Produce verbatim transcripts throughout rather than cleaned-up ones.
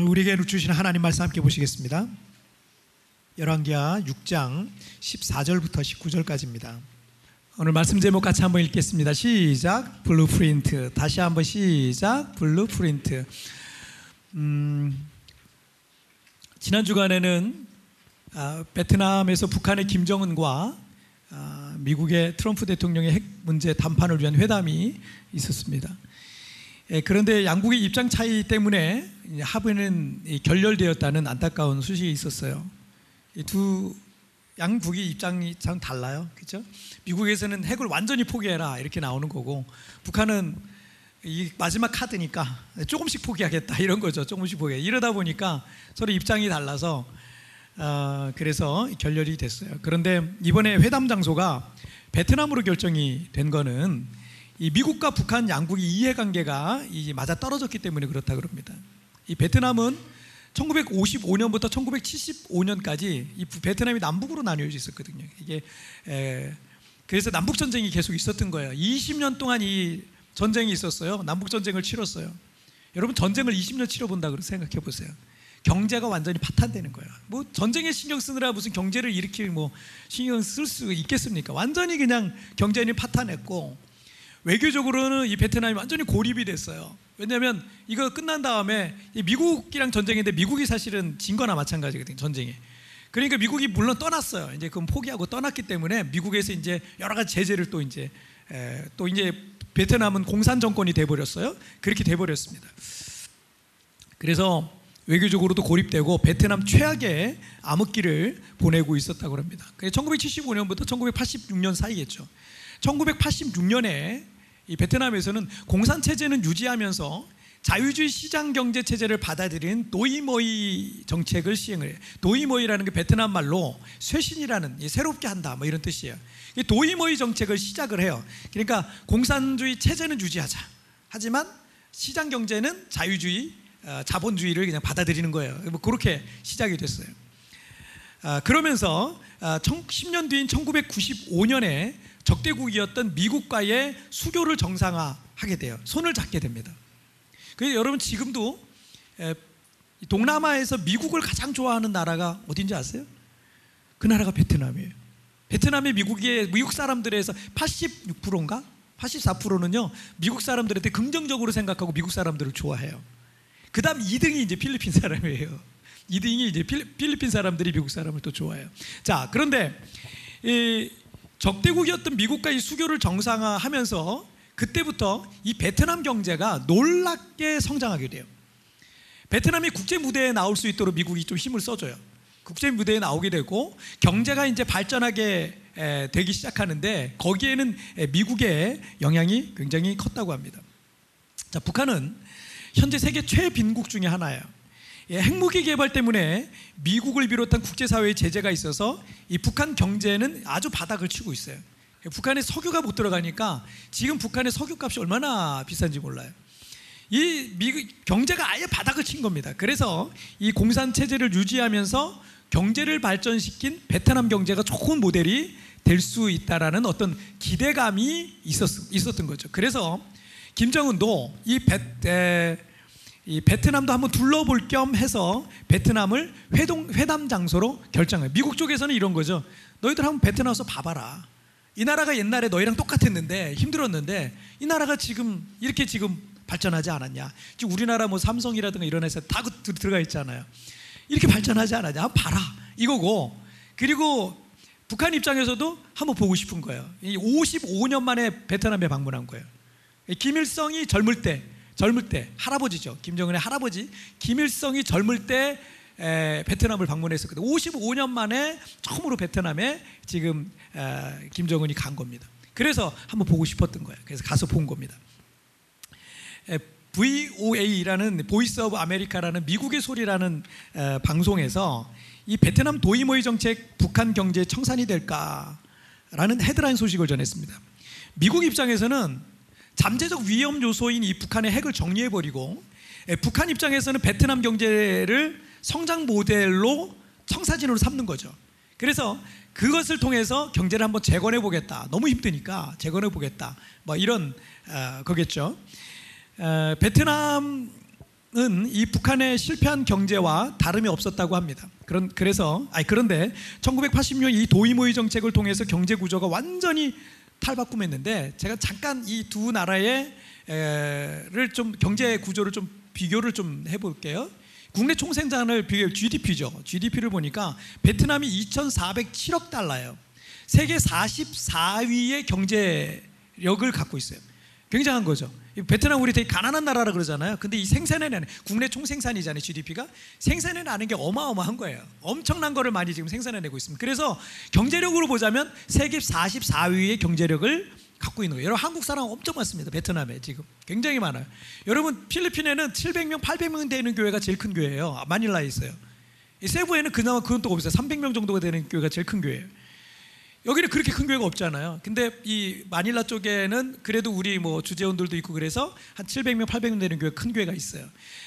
오늘 우리에게 주신 하나님 말씀 함께 보시겠습니다. 열왕기하 육 장 십사 절부터 십구 절까지입니다. 오늘 말씀 제목 같이 한번 읽겠습니다. 시작. 블루프린트. 다시 한번 시작. 블루프린트. 음, 지난 주간에는 아, 베트남에서 북한의 김정은과 아, 미국의 트럼프 대통령의 핵 문제 담판을 위한 회담이 있었습니다. 예, 그런데 양국의 입장 차이 때문에 합의는 결렬되었다는 안타까운 소식이 있었어요. 이 두 양국의 입장이 참 달라요, 그렇죠? 미국에서는 핵을 완전히 포기해라 이렇게 나오는 거고, 북한은 이 마지막 카드니까 조금씩 포기하겠다 이런 거죠. 조금씩 포기. 이러다 보니까 서로 입장이 달라서 어, 그래서 결렬이 됐어요. 그런데 이번에 회담 장소가 베트남으로 결정이 된 거는 이 미국과 북한 양국의 이해관계가 이 맞아 떨어졌기 때문에 그렇다 그럽니다. 이 베트남은 천구백오십오 년부터 천구백칠십오 년까지 이 베트남이 남북으로 나뉘어져 있었거든요. 이게 에, 그래서 남북 전쟁이 계속 있었던 거예요. 이십 년 동안 이 전쟁이 있었어요. 남북 전쟁을 치렀어요. 여러분, 전쟁을 이십 년 치러본다 그러 생각해 보세요. 경제가 완전히 파탄되는 거예요. 뭐 전쟁에 신경 쓰느라 무슨 경제를 이렇게 뭐 신경 쓸 수 있겠습니까? 완전히 그냥 경제는 파탄했고, 외교적으로는 이 베트남이 완전히 고립이 됐어요. 왜냐하면 이거 끝난 다음에 미국이랑 전쟁인데 미국이 사실은 진 거나 마찬가지거든요, 전쟁에. 그러니까 미국이 물론 떠났어요. 이제 그건 포기하고 떠났기 때문에 미국에서 이제 여러 가지 제재를 또 이제 에, 또 이제 베트남은 공산 정권이 돼버렸어요. 그렇게 돼버렸습니다. 그래서 외교적으로도 고립되고 베트남 최악의 암흑기를 보내고 있었다고 합니다. 천구백칠십오 년부터 천구백팔십육 년 사이겠죠. 천구백팔십육 년에 이 베트남에서는 공산 체제는 유지하면서 자유주의 시장 경제 체제를 받아들인 도이모이 정책을 시행을 해요. 도이모이라는 게 베트남 말로 쇄신이라는, 새롭게 한다 뭐 이런 뜻이에요. 이 도이모이 정책을 시작을 해요. 그러니까 공산주의 체제는 유지하자, 하지만 시장 경제는 자유주의, 어, 자본주의를 그냥 받아들이는 거예요. 뭐 그렇게 시작이 됐어요. 아, 그러면서 아, 십 년 뒤인 천구백구십오 년에 적대국이었던 미국과의 수교를 정상화하게 돼요. 손을 잡게 됩니다. 그래서 여러분, 지금도 동남아에서 미국을 가장 좋아하는 나라가 어딘지 아세요? 그 나라가 베트남이에요. 베트남의 미국의 미국 사람들에서 팔십육 퍼센트인가? 팔십사 퍼센트는요 미국 사람들한테 긍정적으로 생각하고 미국 사람들을 좋아해요. 그 다음 이 등이 이제 필리핀 사람이에요. 이 등이 이제 필리핀 사람들이 미국 사람을 또 좋아해요. 자, 그런데 이 적대국이었던 미국과 이 수교를 정상화하면서 그때부터 이 베트남 경제가 놀랍게 성장하게 돼요. 베트남이 국제 무대에 나올 수 있도록 미국이 좀 힘을 써줘요. 국제 무대에 나오게 되고 경제가 이제 발전하게 되기 시작하는데 거기에는 미국의 영향이 굉장히 컸다고 합니다. 자, 북한은 현재 세계 최빈국 중에 하나예요. 핵무기 개발 때문에 미국을 비롯한 국제사회의 제재가 있어서 이 북한 경제는 아주 바닥을 치고 있어요. 북한에 석유가 못 들어가니까 지금 북한의 석유값이 얼마나 비싼지 몰라요. 이 미국 경제가 아예 바닥을 친 겁니다. 그래서 이 공산 체제를 유지하면서 경제를 발전시킨 베트남 경제가 좋은 모델이 될 수 있다라는 어떤 기대감이 있었, 있었던 거죠. 그래서 김정은도 이 베, 이 베트남도 한번 둘러볼 겸 해서 베트남을 회동, 회담 장소로 결정해요. 미국 쪽에서는 이런 거죠. 너희들 한번 베트남 와서 봐봐라. 이 나라가 옛날에 너희랑 똑같았는데 힘들었는데 이 나라가 지금 이렇게 지금 발전하지 않았냐. 지금 우리나라 뭐 삼성이라든가 이런 회사 다 들어가 있잖아요. 이렇게 발전하지 않았냐. 한번 봐라 이거고, 그리고 북한 입장에서도 한번 보고 싶은 거예요. 오십오 년 만에 베트남에 방문한 거예요. 김일성이 젊을 때 젊을 때 할아버지죠. 김정은의 할아버지 김일성이 젊을 때 에, 베트남을 방문했었거든요. 오십오 년 만에 처음으로 베트남에 지금 에, 김정은이 간 겁니다. 그래서 한번 보고 싶었던 거예요. 그래서 가서 본 겁니다. 에, 브이오에이라는 보이스 오브 아메리카라는 미국의 소리라는 에, 방송에서 이 베트남 도이모이 정책 북한 경제 청산이 될까라는 헤드라인 소식을 전했습니다. 미국 입장에서는 잠재적 위험 요소인 이 북한의 핵을 정리해버리고, 북한 입장에서는 베트남 경제를 성장 모델로 청사진으로 삼는 거죠. 그래서 그것을 통해서 경제를 한번 재건해보겠다. 너무 힘드니까 재건해보겠다. 뭐 이런 어, 거겠죠. 어, 베트남 이 북한의 실패한 경제와 다름이 없었다고 합니다. 그런 그래서 아니 그런데 천구백팔십 년 이 도이모이 정책을 통해서 경제 구조가 완전히 탈바꿈했는데, 제가 잠깐 이 두 나라의 를 좀 경제 구조를 좀 비교를 좀 해볼게요. 국내 총생산을 비교 지디피죠. 지디피를 보니까 베트남이 이천사백칠억 달러예요. 세계 사십사 위의 경제력을 갖고 있어요. 굉장한 거죠. 베트남 우리 되게 가난한 나라라 그러잖아요. 근데 이 생산해내는 국내 총생산이잖아요. 지디피가 생산해내는 게 어마어마한 거예요. 엄청난 거를 많이 지금 생산해내고 있습니다. 그래서 경제력으로 보자면 세계 사십사 위의 경제력을 갖고 있는 거예요. 여러분, 한국 사람 엄청 많습니다. 베트남에 지금 굉장히 많아요. 여러분, 필리핀에는 칠백 명, 팔백 명 되는 교회가 제일 큰 교회예요. 마닐라에 있어요. 이 세부에는 그나마 그건 또 없어요. 삼백 명 정도가 되는 교회가 제일 큰 교회예요. 여기는 그렇게 큰 교회가 없잖아요. 근데 이 마닐라 쪽에는 그래도 우리 뭐 주재원들도 있고 그래서 한 칠백 명, 팔백 명 되는 교회, 큰 교회가 있어요.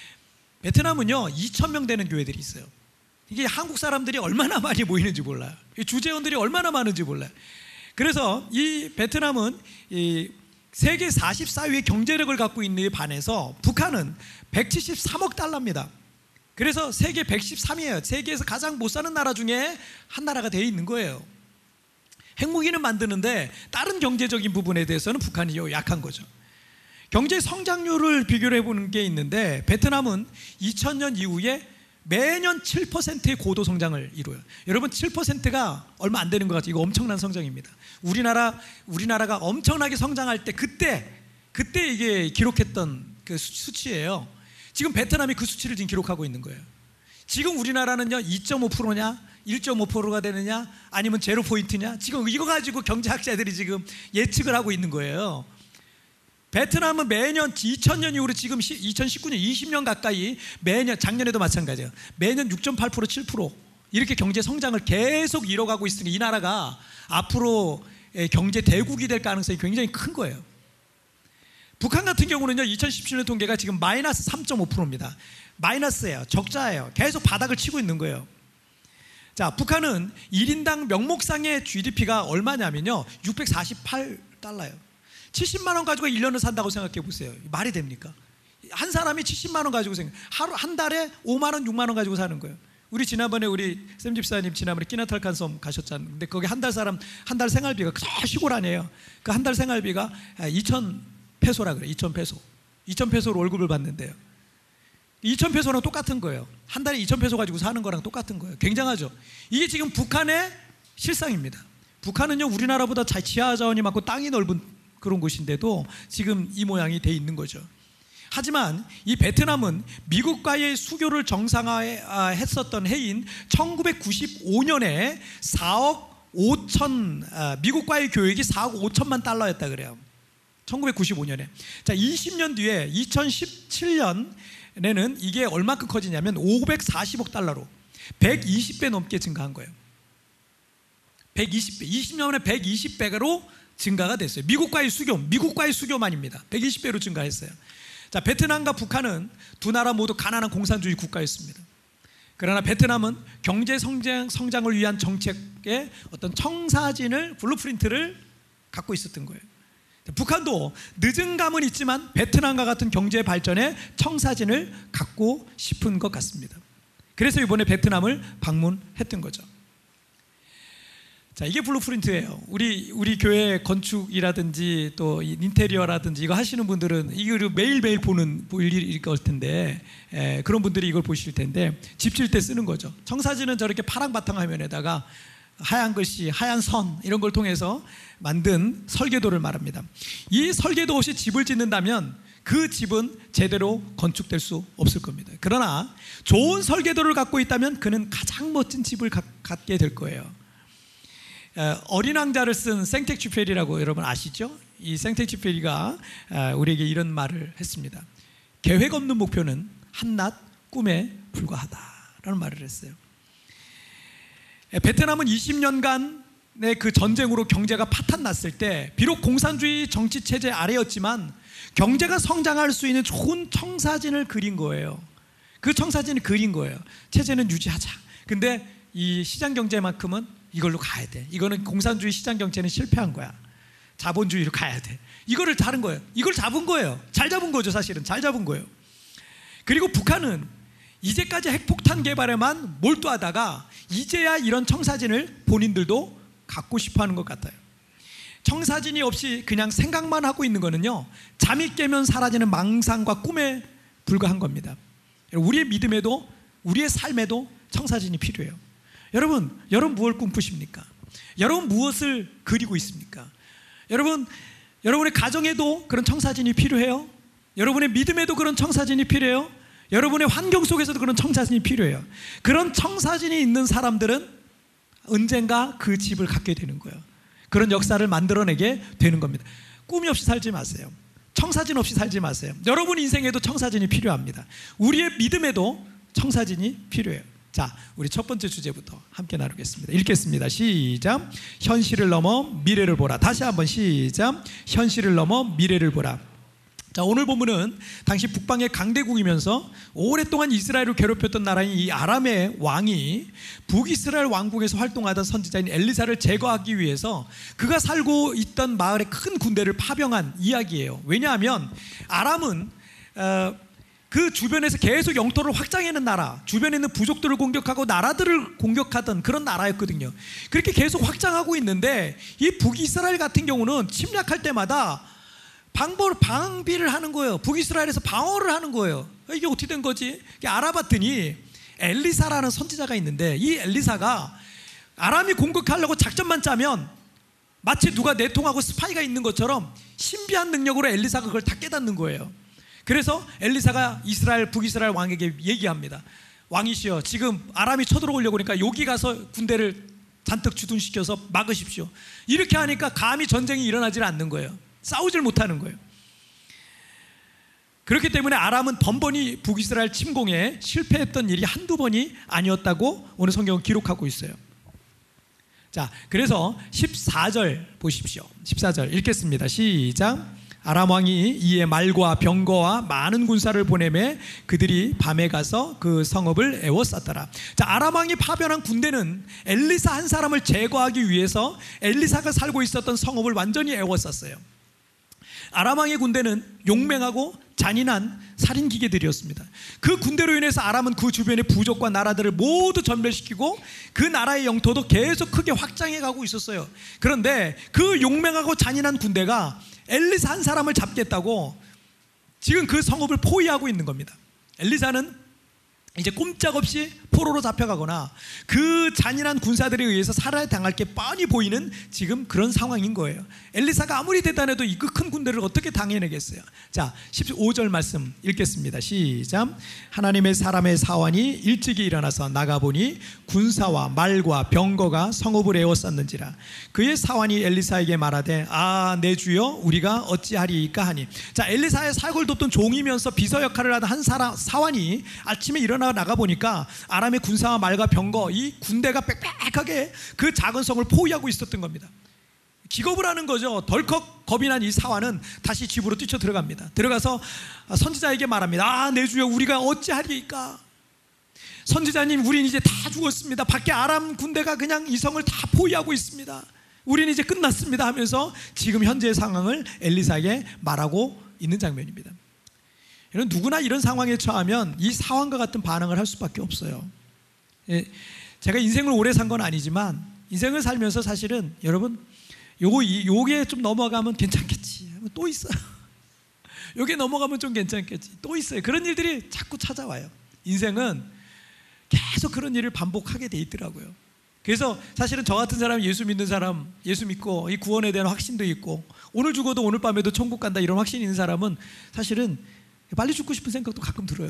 베트남은요 이천 명 되는 교회들이 있어요. 이게 한국 사람들이 얼마나 많이 모이는지 몰라요. 주재원들이 얼마나 많은지 몰라요. 그래서 이 베트남은 이 세계 사십사 위의 경제력을 갖고 있는 데 반해서 북한은 백칠십삼억 달러입니다. 그래서 세계 백십삼 위예요. 세계에서 가장 못 사는 나라 중에 한 나라가 되어 있는 거예요. 핵무기는 만드는데 다른 경제적인 부분에 대해서는 북한이 약한 거죠. 경제 성장률을 비교를 해보는 게 있는데, 베트남은 이천 년 이후에 매년 칠 퍼센트의 고도 성장을 이루어요. 여러분, 칠 퍼센트가 얼마 안 되는 것 같아요. 이거 엄청난 성장입니다. 우리나라, 우리나라가 엄청나게 성장할 때 그때 그때 이게 기록했던 그 수치예요. 지금 베트남이 그 수치를 지금 기록하고 있는 거예요. 지금 우리나라는요 이 점 오 퍼센트냐 일 점 오 퍼센트가 되느냐 아니면 제로 포인트냐, 지금 이거 가지고 경제학자들이 지금 예측을 하고 있는 거예요. 베트남은 매년 이천 년 이후로 지금 이천십구 년 이십 년 가까이 매년, 작년에도 마찬가지예요. 매년 육 점 팔 퍼센트, 칠 퍼센트 이렇게 경제 성장을 계속 이뤄가고 있으니 이 나라가 앞으로 경제 대국이 될 가능성이 굉장히 큰 거예요. 북한 같은 경우는요 이천십칠 년 통계가 지금 마이너스 삼 점 오 퍼센트입니다. 마이너스예요. 적자예요. 계속 바닥을 치고 있는 거예요. 자, 북한은 일 인당 명목상의 지디피가 얼마냐면요 육백사십팔 달러예요. 칠십만 원 가지고 일 년을 산다고 생각해 보세요. 말이 됩니까? 한 사람이 칠십만 원 가지고 생각, 하루 한 달에 오만 원, 육만 원 가지고 사는 거예요. 우리 지난번에 우리 샘 집사님 지난번에 끼나탈칸 섬 가셨잖아요. 근데 거기 한 달 사람 한 달 생활비가 저 시골 아니에요. 그 한 달 생활비가 이천 페소라 그래. 이천 페소. 이천 페소로 월급을 받는데요. 이천 페소랑 똑같은 거예요. 한 달에 이천 페소 가지고 사는 거랑 똑같은 거예요. 굉장하죠. 이게 지금 북한의 실상입니다. 북한은요 우리나라보다 지하 자원이 많고 땅이 넓은 그런 곳인데도 지금 이 모양이 돼 있는 거죠. 하지만 이 베트남은 미국과의 수교를 정상화했었던 해인 천구백구십오 년에 사억 오천, 미국과의 교역이 사억 오천만 달러였다 그래요. 천구백구십오 년에. 자, 이십 년 뒤에 이천십칠 년에는 이게 얼마큼 커지냐면 오백사십억 달러로 백이십 배 넘게 증가한 거예요. 백이십 배, 이십 년 만에 백이십 배로 증가가 됐어요. 미국과의 수교, 미국과의 수교만입니다. 백이십 배로 증가했어요. 자, 베트남과 북한은 두 나라 모두 가난한 공산주의 국가였습니다. 그러나 베트남은 경제 성장, 성장을 위한 정책의 어떤 청사진을, 블루프린트를 갖고 있었던 거예요. 북한도 늦은 감은 있지만 베트남과 같은 경제 발전의 청사진을 갖고 싶은 것 같습니다. 그래서 이번에 베트남을 방문했던 거죠. 자, 이게 블루프린트예요. 우리 우리 교회 건축이라든지 또 인테리어라든지 이거 하시는 분들은 이걸 매일매일 보는 볼 일일 것 텐데, 에, 그런 분들이 이걸 보실 텐데 집 질 때 쓰는 거죠. 청사진은 저렇게 파랑 바탕 화면에다가 하얀 글씨, 하얀 선 이런 걸 통해서 만든 설계도를 말합니다. 이 설계도 없이 집을 짓는다면 그 집은 제대로 건축될 수 없을 겁니다. 그러나 좋은 설계도를 갖고 있다면 그는 가장 멋진 집을 가, 갖게 될 거예요. 어린 왕자를 쓴 생텍쥐페리라고 여러분 아시죠? 이 생텍쥐페리가 우리에게 이런 말을 했습니다. 계획 없는 목표는 한낱 꿈에 불과하다라는 말을 했어요. 베트남은 이십 년간의 그 전쟁으로 경제가 파탄 났을 때 비록 공산주의 정치 체제 아래였지만 경제가 성장할 수 있는 좋은 청사진을 그린 거예요. 그 청사진을 그린 거예요. 체제는 유지하자. 근데 이 시장 경제만큼은 이걸로 가야 돼. 이거는 공산주의 시장 경제는 실패한 거야. 자본주의로 가야 돼. 이거를 다른 거예요. 이걸 잡은 거예요. 잘 잡은 거죠. 사실은 잘 잡은 거예요. 그리고 북한은 이제까지 핵폭탄 개발에만 몰두하다가 이제야 이런 청사진을 본인들도 갖고 싶어하는 것 같아요. 청사진이 없이 그냥 생각만 하고 있는 거는요, 잠이 깨면 사라지는 망상과 꿈에 불과한 겁니다. 우리의 믿음에도 우리의 삶에도 청사진이 필요해요. 여러분, 여러분 무엇을 꿈꾸십니까? 여러분 무엇을 그리고 있습니까? 여러분, 여러분의 가정에도 그런 청사진이 필요해요. 여러분의 믿음에도 그런 청사진이 필요해요. 여러분의 환경 속에서도 그런 청사진이 필요해요. 그런 청사진이 있는 사람들은 언젠가 그 집을 갖게 되는 거예요. 그런 역사를 만들어내게 되는 겁니다. 꿈이 없이 살지 마세요. 청사진 없이 살지 마세요. 여러분 인생에도 청사진이 필요합니다. 우리의 믿음에도 청사진이 필요해요. 자, 우리 첫 번째 주제부터 함께 나누겠습니다. 읽겠습니다. 시작. 현실을 넘어 미래를 보라. 다시 한번 시작. 현실을 넘어 미래를 보라. 자, 오늘 본문은 당시 북방의 강대국이면서 오랫동안 이스라엘을 괴롭혔던 나라인 이 아람의 왕이 북이스라엘 왕국에서 활동하던 선지자인 엘리사를 제거하기 위해서 그가 살고 있던 마을에 큰 군대를 파병한 이야기예요. 왜냐하면 아람은 어, 그 주변에서 계속 영토를 확장해낸 나라, 주변에 있는 부족들을 공격하고 나라들을 공격하던 그런 나라였거든요. 그렇게 계속 확장하고 있는데 이 북이스라엘 같은 경우는 침략할 때마다 방법을 방비를 하는 거예요. 북이스라엘에서 방어를 하는 거예요. 이게 어떻게 된 거지? 알아봤더니 엘리사라는 선지자가 있는데 이 엘리사가 아람이 공격하려고 작전만 짜면 마치 누가 내통하고 스파이가 있는 것처럼 신비한 능력으로 엘리사가 그걸 다 깨닫는 거예요. 그래서 엘리사가 이스라엘 북이스라엘 왕에게 얘기합니다. 왕이시여, 지금 아람이 쳐들어오려고 하니까 여기 가서 군대를 잔뜩 주둔시켜서 막으십시오. 이렇게 하니까 감히 전쟁이 일어나질 않는 거예요. 싸우질 못하는 거예요. 그렇기 때문에 아람은 번번이 북이스라엘 침공에 실패했던 일이 한두 번이 아니었다고 오늘 성경은 기록하고 있어요. 자, 그래서 십사 절 보십시오. 십사 절 읽겠습니다. 시작. 아람 왕이 이에 말과 병거와 많은 군사를 보내매 그들이 밤에 가서 그 성읍을 에워쌌더라. 자, 아람 왕이 파병한 군대는 엘리사 한 사람을 제거하기 위해서 엘리사가 살고 있었던 성읍을 완전히 에워쌌어요. 아람 왕의 군대는 용맹하고 잔인한 살인 기계들이었습니다. 그 군대로 인해서 아람은 그 주변의 부족과 나라들을 모두 전멸시키고 그 나라의 영토도 계속 크게 확장해 가고 있었어요. 그런데 그 용맹하고 잔인한 군대가 엘리사 한 사람을 잡겠다고 지금 그 성읍을 포위하고 있는 겁니다. 엘리사는 이제 꼼짝없이 포로로 잡혀가거나 그 잔인한 군사들에 의해서 살아야 당할 게 뻔히 보이는 지금 그런 상황인 거예요. 엘리사가 아무리 대단해도 이 큰 군대를 어떻게 당해내겠어요? 자, 십오 절 말씀 읽겠습니다. 시작. 하나님의 사람의 사환이 일찍이 일어나서 나가보니 군사와 말과 병거가 성읍을 에워쌌는지라. 그의 사환이 엘리사에게 말하되 아, 내 주여, 우리가 어찌하리이까 하니. 자, 엘리사의 사역을 돕던 종이면서 비서 역할을 하던 한 사람, 사환이 아침에 일어나 나가보니까 아람의 군사와 말과 병거, 이 군대가 빽빽하게 그 작은 성을 포위하고 있었던 겁니다. 기겁을 하는 거죠. 덜컥 겁이 난 이 사환은 다시 집으로 뛰쳐 들어갑니다. 들어가서 선지자에게 말합니다. 아, 내 주여, 우리가 어찌하리이까. 선지자님, 우린 이제 다 죽었습니다. 밖에 아람 군대가 그냥 이 성을 다 포위하고 있습니다. 우린 이제 끝났습니다 하면서 지금 현재의 상황을 엘리사에게 말하고 있는 장면입니다. 누구나 이런 상황에 처하면 이 상황과 같은 반응을 할 수밖에 없어요. 예, 제가 인생을 오래 산 건 아니지만 인생을 살면서 사실은 여러분 요거 요게 좀 넘어가면 괜찮겠지. 또 있어요. 요게 넘어가면 좀 괜찮겠지. 또 있어요. 그런 일들이 자꾸 찾아와요. 인생은 계속 그런 일을 반복하게 돼 있더라고요. 그래서 사실은 저 같은 사람, 예수 믿는 사람, 예수 믿고 이 구원에 대한 확신도 있고 오늘 죽어도 오늘 밤에도 천국 간다 이런 확신이 있는 사람은 사실은 빨리 죽고 싶은 생각도 가끔 들어요.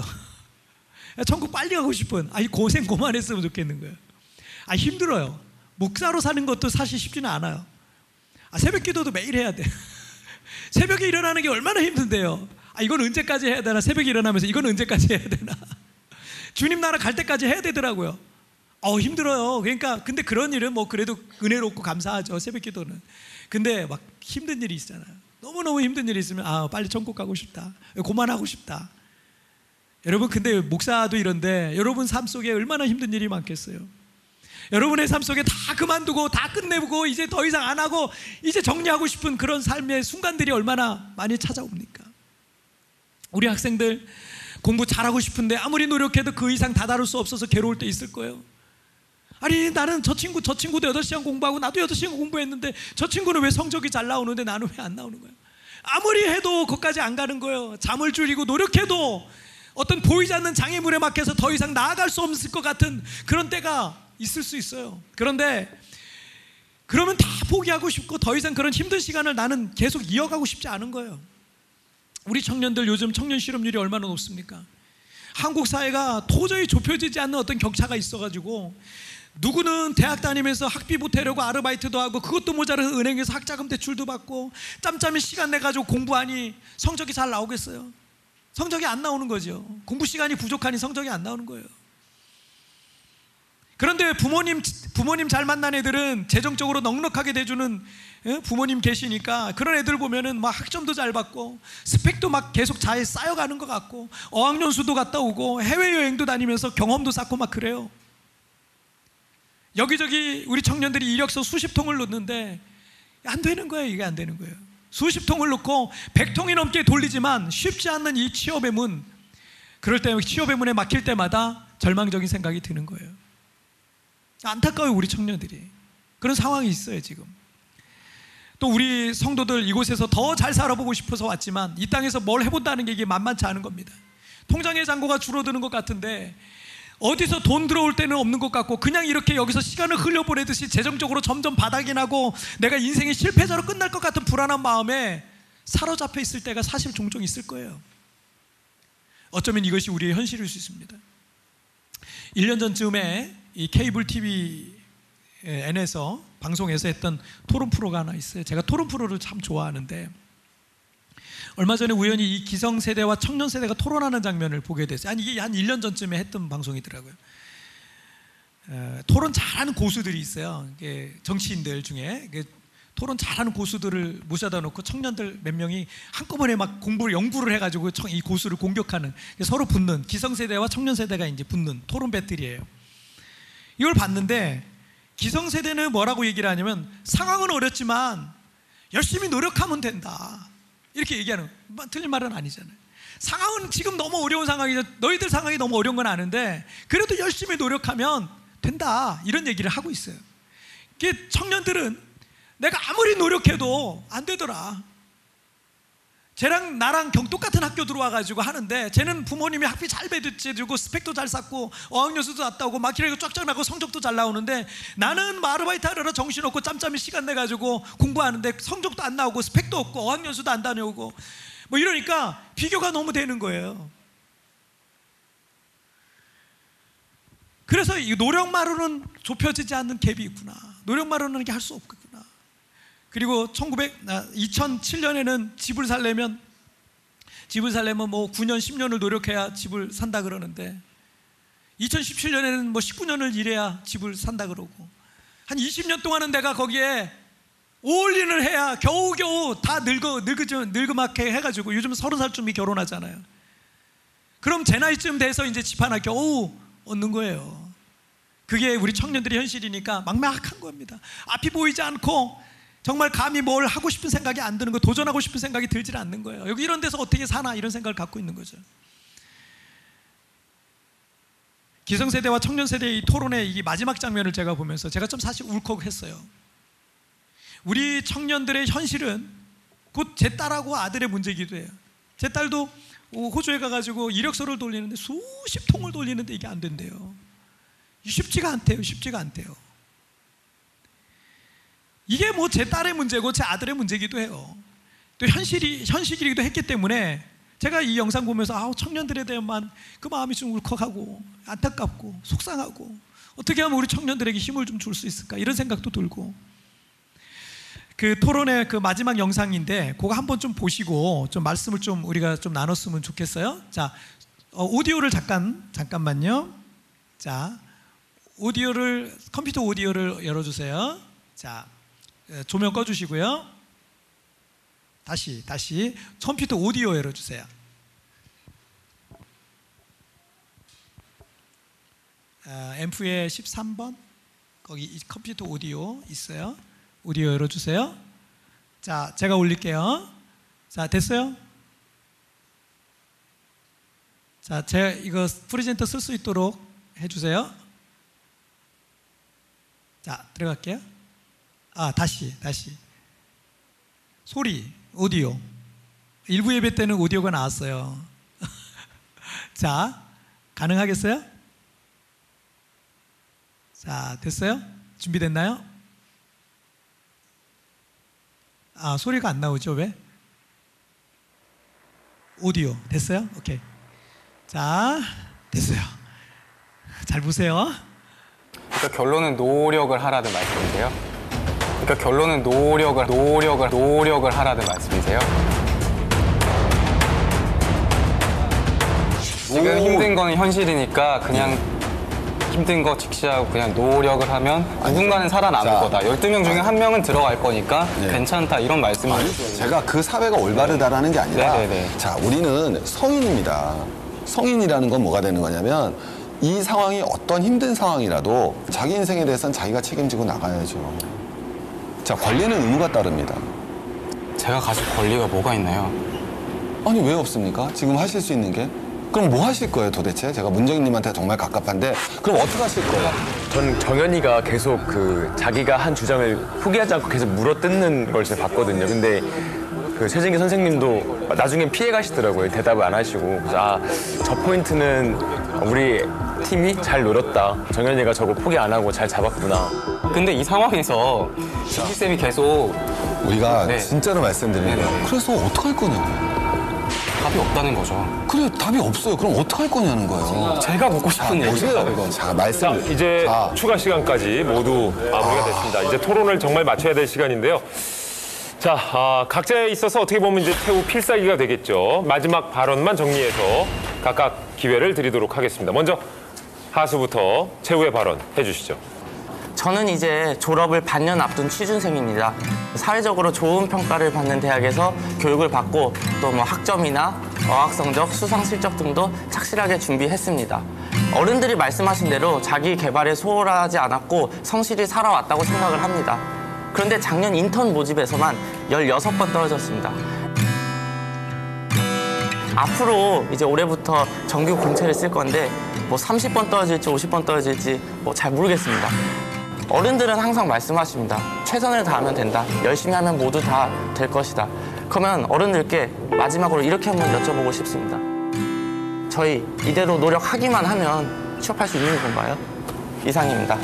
천국 빨리 가고 싶은, 아, 이 고생 그만했으면 좋겠는 거예요. 아, 힘들어요. 목사로 사는 것도 사실 쉽지는 않아요. 아, 새벽 기도도 매일 해야 돼. 새벽에 일어나는 게 얼마나 힘든데요. 아, 이건 언제까지 해야 되나? 새벽에 일어나면서 이건 언제까지 해야 되나? 주님 나라 갈 때까지 해야 되더라고요. 어, 힘들어요. 그러니까 근데 그런 일은 뭐 그래도 은혜롭고 감사하죠. 새벽 기도는. 근데 막 힘든 일이 있잖아요. 너무너무 힘든 일이 있으면 아, 빨리 천국 가고 싶다. 그만하고 싶다. 여러분, 근데 목사도 이런데 여러분 삶 속에 얼마나 힘든 일이 많겠어요. 여러분의 삶 속에 다 그만두고 다 끝내고 이제 더 이상 안 하고 이제 정리하고 싶은 그런 삶의 순간들이 얼마나 많이 찾아옵니까? 우리 학생들 공부 잘하고 싶은데 아무리 노력해도 그 이상 다다를 수 없어서 괴로울 때 있을 거예요. 아니 나는 저 친구 저 친구도 여덟 시간 공부하고 나도 여덟 시간 공부했는데 저 친구는 왜 성적이 잘 나오는데 나는 왜 안 나오는 거예요? 아무리 해도 거기까지 안 가는 거예요. 잠을 줄이고 노력해도 어떤 보이지 않는 장애물에 막혀서 더 이상 나아갈 수 없을 것 같은 그런 때가 있을 수 있어요. 그런데 그러면 다 포기하고 싶고 더 이상 그런 힘든 시간을 나는 계속 이어가고 싶지 않은 거예요. 우리 청년들 요즘 청년 실업률이 얼마나 높습니까? 한국 사회가 도저히 좁혀지지 않는 어떤 격차가 있어가지고 누구는 대학 다니면서 학비 보태려고 아르바이트도 하고 그것도 모자라서 은행에서 학자금 대출도 받고 짬짬이 시간 내가지고 공부하니 성적이 잘 나오겠어요? 성적이 안 나오는 거죠. 공부 시간이 부족하니 성적이 안 나오는 거예요. 그런데 부모님 부모님 잘 만난 애들은 재정적으로 넉넉하게 대주는 부모님 계시니까 그런 애들 보면은 막 학점도 잘 받고 스펙도 막 계속 잘 쌓여가는 것 같고 어학연수도 갔다 오고 해외여행도 다니면서 경험도 쌓고 막 그래요. 여기저기 우리 청년들이 이력서 수십 통을 넣는데 안 되는 거예요. 이게 안 되는 거예요. 수십 통을 넣고 백 통이 넘게 돌리지만 쉽지 않는 이 취업의 문, 그럴 때 취업의 문에 막힐 때마다 절망적인 생각이 드는 거예요. 안타까워요. 우리 청년들이 그런 상황이 있어요. 지금 또 우리 성도들 이곳에서 더 잘 살아보고 싶어서 왔지만 이 땅에서 뭘 해본다는 게 이게 만만치 않은 겁니다. 통장의 잔고가 줄어드는 것 같은데 어디서 돈 들어올 때는 없는 것 같고 그냥 이렇게 여기서 시간을 흘려보내듯이 재정적으로 점점 바닥이 나고 내가 인생의 실패자로 끝날 것 같은 불안한 마음에 사로잡혀 있을 때가 사실 종종 있을 거예요. 어쩌면 이것이 우리의 현실일 수 있습니다. 일 년 전쯤에 이 케이블 티비엔에서 방송에서 했던 토론 프로가 하나 있어요. 제가 토론 프로를 참 좋아하는데 얼마 전에 우연히 이 기성세대와 청년세대가 토론하는 장면을 보게 됐어요. 아니 이게 한 일 년 전쯤에 했던 방송이더라고요. 어, 토론 잘하는 고수들이 있어요. 정치인들 중에 토론 잘하는 고수들을 모셔다 놓고 청년들 몇 명이 한꺼번에 막 공부를 연구를 해가지고 이 고수를 공격하는, 서로 붙는, 기성세대와 청년세대가 이제 붙는 토론 배틀이에요. 이걸 봤는데 기성세대는 뭐라고 얘기를 하냐면 상황은 어렵지만 열심히 노력하면 된다 이렇게 얘기하는, 틀린 말은 아니잖아요. 상황은 지금 너무 어려운 상황이죠. 너희들 상황이 너무 어려운 건 아는데 그래도 열심히 노력하면 된다 이런 얘기를 하고 있어요. 이게 청년들은 내가 아무리 노력해도 안 되더라. 쟤랑 나랑 경 똑같은 학교 들어와가지고 하는데 쟤는 부모님이 학비 잘 배주고 스펙도 잘 쌓고 어학연수도 갔다 오고 막히라고 쫙쫙 나고 성적도 잘 나오는데 나는 아르바이트 하려라 정신없고 짬짬이 시간 내가지고 공부하는데 성적도 안 나오고 스펙도 없고 어학연수도 안 다녀오고 뭐 이러니까 비교가 너무 되는 거예요. 그래서 이 노력만으로는 좁혀지지 않는 갭이 있구나. 노력만으로는 이렇게 할 수 없구나. 그리고 이천칠 년에는 집을 살려면 집을 살려면 뭐 구 년, 십 년을 노력해야 집을 산다 그러는데 이천십칠 년에는 뭐 십구 년을 일해야 집을 산다 그러고 한 이십 년 동안은 내가 거기에 올인을 해야 겨우겨우 다 늙어, 늙어, 늙음하게 해가지고 요즘 서른 살쯤이 결혼하잖아요. 그럼 제 나이쯤 돼서 이제 집 하나 겨우 얻는 거예요. 그게 우리 청년들의 현실이니까 막막한 겁니다. 앞이 보이지 않고 정말 감히 뭘 하고 싶은 생각이 안 드는 거, 도전하고 싶은 생각이 들질 않는 거예요. 여기 이런 데서 어떻게 사나 이런 생각을 갖고 있는 거죠. 기성세대와 청년세대의 이 토론의 이 마지막 장면을 제가 보면서 제가 좀 사실 울컥했어요. 우리 청년들의 현실은 곧 제 딸하고 아들의 문제이기도 해요. 제 딸도 호주에 가가지고 이력서를 돌리는데 수십 통을 돌리는데 이게 안 된대요. 쉽지가 않대요. 쉽지가 않대요. 이게 뭐 제 딸의 문제고 제 아들의 문제이기도 해요. 또 현실이 현실이기도 했기 때문에 제가 이 영상 보면서 아우 청년들에 대한 그 마음이 좀 울컥하고 안타깝고 속상하고 어떻게 하면 우리 청년들에게 힘을 좀 줄 수 있을까 이런 생각도 들고, 그 토론의 그 마지막 영상인데 그거 한번 좀 보시고 좀 말씀을 좀 우리가 좀 나눴으면 좋겠어요. 자, 어, 오디오를 잠깐 잠깐만요. 자, 오디오를 컴퓨터 오디오를 열어주세요. 자. 조명 꺼주시고요. 다시 다시 컴퓨터 오디오 열어주세요. 아, 앰프의 십삼 번 거기 컴퓨터 오디오 있어요. 오디오 열어주세요. 자, 제가 올릴게요. 자, 됐어요? 자, 제가 이거 프레젠터 쓸 수 있도록 해주세요. 자, 들어갈게요. 아, 다시, 다시. 소리, 오디오. 일부 예배 때는 오디오가 나왔어요. 자, 가능하겠어요? 자, 됐어요? 준비됐나요? 아, 소리가 안 나오죠? 왜? 오디오 됐어요? 오케이. 자, 됐어요. 잘 보세요. 그러니까 결론은 노력을 하라는 말씀이세요? 그러니까 결론은 노력을 노력을 노력을 하라는 말씀이세요? 지금 힘든 거는 현실이니까 그냥 힘든 거 직시하고 그냥 노력을 하면 누군가는 살아남을 자, 거다. 열두 명 중에 한 명은 들어갈 거니까 네. 괜찮다 이런 말씀이시죠. 제가 그 사회가 올바르다라는 게 아니라 네네네. 자, 우리는 성인입니다. 성인이라는 건 뭐가 되는 거냐면 이 상황이 어떤 힘든 상황이라도 자기 인생에 대해서는 자기가 책임지고 나가야죠. 자, 권리는 의무가 따릅니다. 제가 가질 권리가 뭐가 있나요? 아니, 왜 없습니까? 지금 하실 수 있는 게? 그럼 뭐 하실 거예요, 도대체? 제가 문정희님한테 정말 갑갑한데 그럼 어떻게 하실 거예요? 전 정현이가 계속 그 자기가 한 주장을 포기하지 않고 계속 물어뜯는 걸 제가 봤거든요. 근데 그 최진기 선생님도 나중엔 피해 가시더라고요. 대답을 안 하시고. 그래서 아, 저 포인트는 우리 팀이 잘 노렸다. 정현이가 저거 포기 안 하고 잘 잡았구나. 근데 이 상황에서 신기쌤이 계속 우리가 네. 진짜로 말씀드리는 거예요. 네네. 그래서 어떻게 할 거냐고. 답이 없다는 거죠. 그래, 답이 없어요. 그럼 어떻게 할 거냐는 거예요. 제가 묻고 싶은 자, 얘기가 보세요. 자, 말씀. 자, 이제 자. 추가 시간까지 모두 마무리가 됐습니다. 이제 토론을 정말 마쳐야 될 시간인데요. 자, 아, 각자에 있어서 어떻게 보면 이제 태우 필살기가 되겠죠. 마지막 발언만 정리해서 각각 기회를 드리도록 하겠습니다. 먼저 하수부터 최후의 발언 해주시죠. 저는 이제 졸업을 반년 앞둔 취준생입니다. 사회적으로 좋은 평가를 받는 대학에서 교육을 받고 또 뭐 학점이나 어학 성적, 수상 실적 등도 착실하게 준비했습니다. 어른들이 말씀하신 대로 자기 개발에 소홀하지 않았고 성실히 살아왔다고 생각을 합니다. 그런데 작년 인턴 모집에서만 열여섯 번 떨어졌습니다. 앞으로 이제 올해부터 정규 공채를 쓸 건데 뭐 삼십 번 떨어질지 오십 번 떨어질지 뭐 잘 모르겠습니다. 어른들은 항상 말씀하십니다. 최선을 다하면 된다. 열심히 하면 모두 다 될 것이다. 그러면 어른들께 마지막으로 이렇게 한번 여쭤보고 싶습니다. 저희 이대로 노력하기만 하면 취업할 수 있는 건가요? 이상입니다.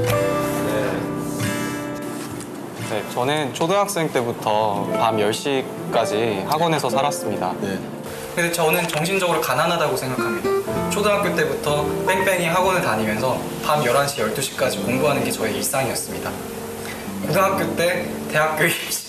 네, 저는 초등학생 때부터 밤 열 시까지 학원에서 살았습니다. 네. 근데 저는 정신적으로 가난하다고 생각합니다. 초등학교 때부터 뺑뺑이 학원을 다니면서 밤 열한 시, 열두 시까지 공부하는 게 저의 일상이었습니다. 고등학교 때 대학교 입시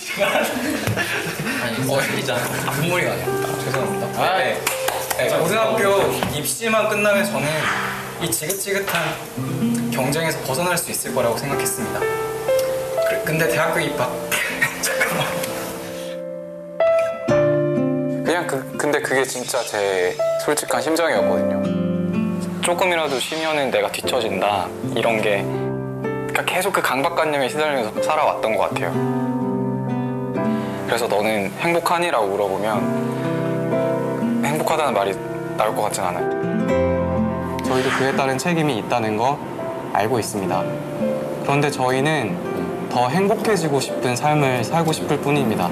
아니, 어, 눈물이 나네요. 죄송합니다. 아, 네. 네, 고등학교 입시만 끝나면 저는 이 지긋지긋한 경쟁에서 벗어날 수 있을 거라고 생각했습니다. 그, 근데 대학교 입학 잠깐만. 그냥 그, 근데 그게 진짜 제 솔직한 심정이었거든요. 조금이라도 쉬면은 내가 뒤처진다 이런 게 그러니까 계속 그 강박관념에 시달리면서 살아왔던 것 같아요. 그래서 너는 행복하니라고 물어보면 행복하다는 말이 나올 것 같진 않아요. 저희도 그에 따른 책임이 있다는 거 알고 있습니다. 그런데 저희는 더 행복해지고 싶은 삶을 살고 싶을 뿐입니다.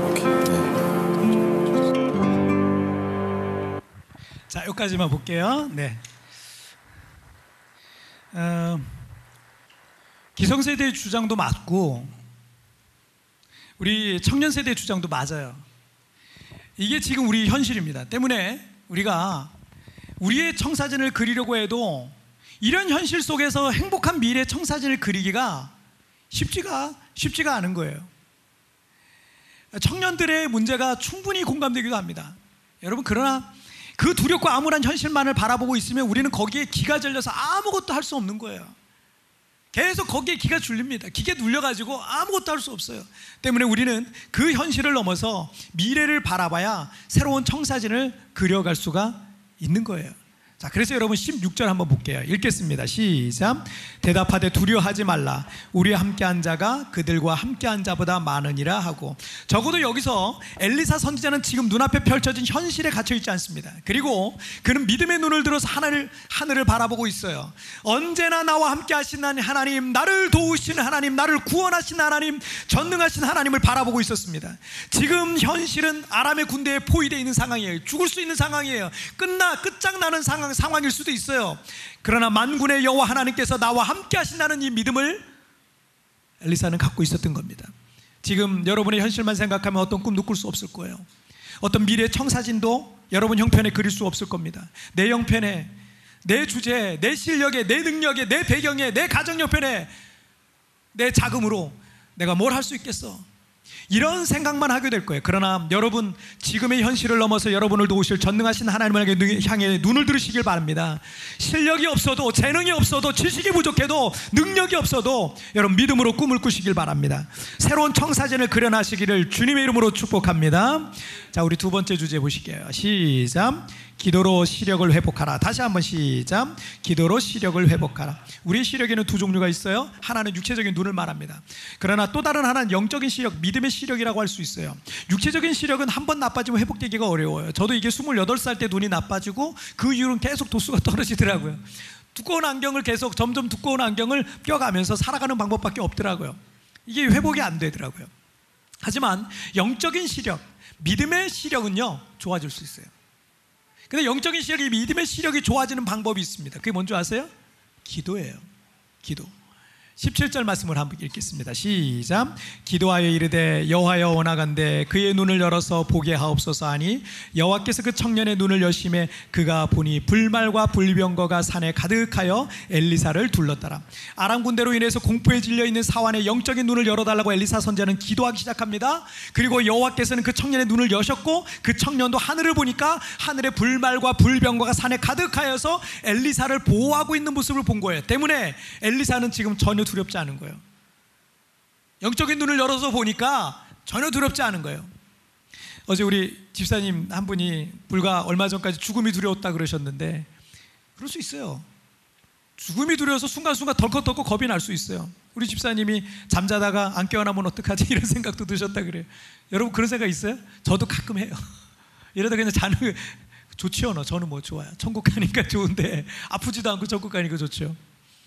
자, 여기까지만 볼게요. 네. 어, 기성세대의 주장도 맞고 우리 청년세대의 주장도 맞아요. 이게 지금 우리 현실입니다. 때문에 우리가 우리의 청사진을 그리려고 해도 이런 현실 속에서 행복한 미래 청사진을 그리기가 쉽지가 쉽지가 않은 거예요. 청년들의 문제가 충분히 공감되기도 합니다. 여러분, 그러나 그 두렵고 암울한 현실만을 바라보고 있으면 우리는 거기에 기가 절려서 아무것도 할 수 없는 거예요. 계속 거기에 기가 눌립니다. 기계 눌려가지고 아무것도 할 수 없어요. 때문에 우리는 그 현실을 넘어서 미래를 바라봐야 새로운 청사진을 그려갈 수가 있는 거예요. 자, 그래서 여러분 십육 절 한번 볼게요. 읽겠습니다. 시작. 대답하되 두려워하지 말라. 우리와 함께한 자가 그들과 함께한 자보다 많으니라 하고. 적어도 여기서 엘리사 선지자는 지금 눈앞에 펼쳐진 현실에 갇혀 있지 않습니다. 그리고 그는 믿음의 눈을 들어서 하늘을, 하늘을 바라보고 있어요. 언제나 나와 함께 하시는 하나님, 나를 도우시는 하나님, 나를 구원하신 하나님, 전능하신 하나님을 바라보고 있었습니다. 지금 현실은 아람의 군대에 포위되어 있는 상황이에요. 죽을 수 있는 상황이에요. 끝나 끝장나는 상황 상황일 수도 있어요. 그러나 만군의 여호와 하나님께서 나와 함께 하신다는 이 믿음을 엘리사는 갖고 있었던 겁니다. 지금 여러분의 현실만 생각하면 어떤 꿈도 꿀 수 없을 거예요. 어떤 미래 청사진도 여러분 형편에 그릴 수 없을 겁니다. 내 형편에, 내 주제에, 내 실력에, 내 능력에, 내 배경에, 내 가정 형편에, 내 자금으로 내가 뭘 할 수 있겠어? 이런 생각만 하게 될 거예요. 그러나 여러분, 지금의 현실을 넘어서 여러분을 도우실 전능하신 하나님을 향해 눈을 들으시길 바랍니다. 실력이 없어도, 재능이 없어도, 지식이 부족해도, 능력이 없어도 여러분 믿음으로 꿈을 꾸시길 바랍니다. 새로운 청사진을 그려나시기를 주님의 이름으로 축복합니다. 자, 우리 두 번째 주제 보실게요. 시작. 기도로 시력을 회복하라. 다시 한번 시작. 기도로 시력을 회복하라. 우리의 시력에는 두 종류가 있어요. 하나는 육체적인 눈을 말합니다. 그러나 또 다른 하나는 영적인 시력, 믿음의 시력이라고 할 수 있어요. 육체적인 시력은 한 번 나빠지면 회복되기가 어려워요. 저도 이게 스물여덟 살 때 눈이 나빠지고 그 이후로는 계속 도수가 떨어지더라고요. 두꺼운 안경을 계속 점점 두꺼운 안경을 껴가면서 살아가는 방법밖에 없더라고요. 이게 회복이 안 되더라고요. 하지만 영적인 시력, 믿음의 시력은요 좋아질 수 있어요. 근데 영적인 시력이, 믿음의 시력이 좋아지는 방법이 있습니다. 그게 뭔지 아세요? 기도예요. 기도. 십칠 절 말씀을 한번 읽겠습니다. 시작. 기도하여 이르되 여호와여 원하건대 그의 눈을 열어서 보게 하옵소서 하니 여호와께서 그 청년의 눈을 여심해 그가 보니 불말과 불병거가 산에 가득하여 엘리사를 둘렀더라. 아람 군대로 인해서 공포에 질려 있는 사환의 영적인 눈을 열어달라고 엘리사 선지자는 기도하기 시작합니다. 그리고 여호와께서는 그 청년의 눈을 여셨고 그 청년도 하늘을 보니까 하늘에 불말과 불병거가 산에 가득하여서 엘리사를 보호하고 있는 모습을 본 거예요. 때문에 엘리사는 지금 전혀 두렵지 않은 거예요. 영적인 눈을 열어서 보니까 전혀 두렵지 않은 거예요. 어제 우리 집사님 한 분이 불과 얼마 전까지 죽음이 두려웠다 그러셨는데 그럴 수 있어요. 죽음이 두려워서 순간순간 덜컥덜컥 겁이 날 수 있어요. 우리 집사님이 잠자다가 안 깨어나면 어떡하지 이런 생각도 드셨다 그래요. 여러분 그런 생각 있어요? 저도 가끔 해요. 이러다 그냥 자는 좋지요. 너 저는 뭐 좋아요. 천국 가니까 좋은데 아프지도 않고 천국 가니까 좋죠.